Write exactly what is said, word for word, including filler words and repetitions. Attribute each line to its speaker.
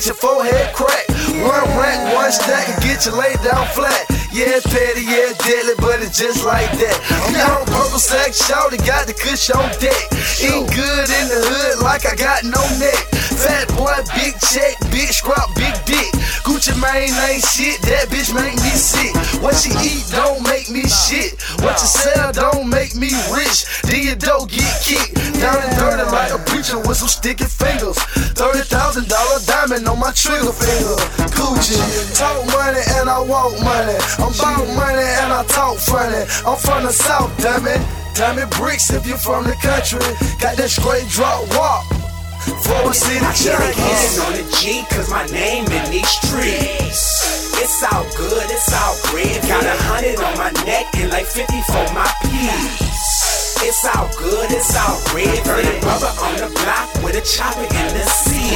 Speaker 1: get your forehead cracked. One rack, one stack, and get you laid down flat. Yeah, petty, yeah, deadly, but it's just like that. I'm on purple sack, shorty, got the kush on deck. Ain't good in the hood like I got no neck. Fat boy, big check, big scrap, big dick. Gucci Mane ain't shit, that bitch make me sick. What she eat don't make me shit. What you sell don't make me rich. Then your dough get kicked down and dirty like a preacher with some sticky fingers. Thirty thousand dollar diamond on my trigger finger. Gucci, talk money and I walk money. I'm about money and I talk funny. I'm from the south, damn it. Damn it, bricks if you from the country. Got that straight drop walk. Forward City Giants.
Speaker 2: Hitting on the G, cause my name in these streets. It's all good, it's all great. Got a hundred on my neck and like fifty for my piece. It's all good, it's all red. Burning rubber on the block with a chopper in the sea.